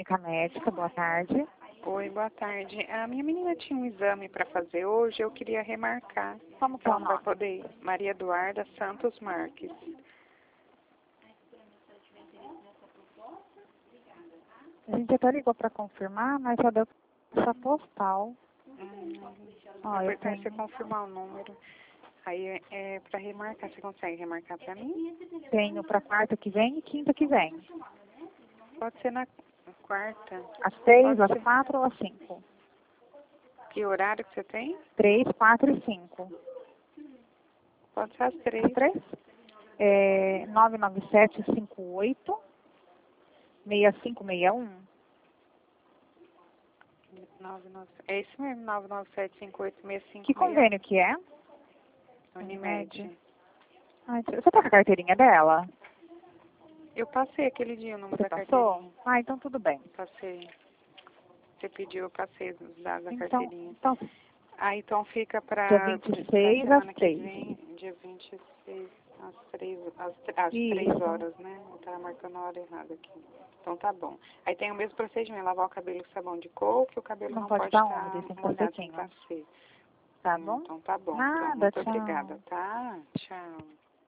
clínica médica, boa tarde. Oi, boa tarde. A minha menina tinha um exame para fazer hoje, eu queria remarcar. Como que é o Então, vai nome? poder ir. Maria Eduarda Santos Marques. A gente até ligou para confirmar, mas só deu essa postal. Ó, É eu importante você tenho, confirmar o número. Aí é para remarcar. Você consegue remarcar para mim? tenho para quarta que vem e quinta que vem. Pode ser na quarta. Às 3, Pode às ser. 4 ou às 5? Que horário que você tem? 3, 4 e 5. Pode ser às Às 3. 3? 99758 6561. É isso mesmo, 997586561. Que convênio que é? Unimed. Ai, você tá com a carteirinha dela? Eu passei aquele dia o número Você da passou? carteirinha. Ah, então tudo bem. Passei. Você pediu, eu passei os dados da Então, carteirinha. então Ah, então fica dia para 26 às semana que 3. vem, dia 26, às 3 Isso. horas, né? Eu tava marcando a hora errada aqui. Então tá bom. Aí tem o mesmo procedimento, lavar o cabelo com sabão de coco, o cabelo Não não pode pode dar estar úmido, sem molhado, tem que cacetinho. estar seco. Tá bom? Então tá bom. Então, Nada, muito tchau. obrigada, tá? Tchau.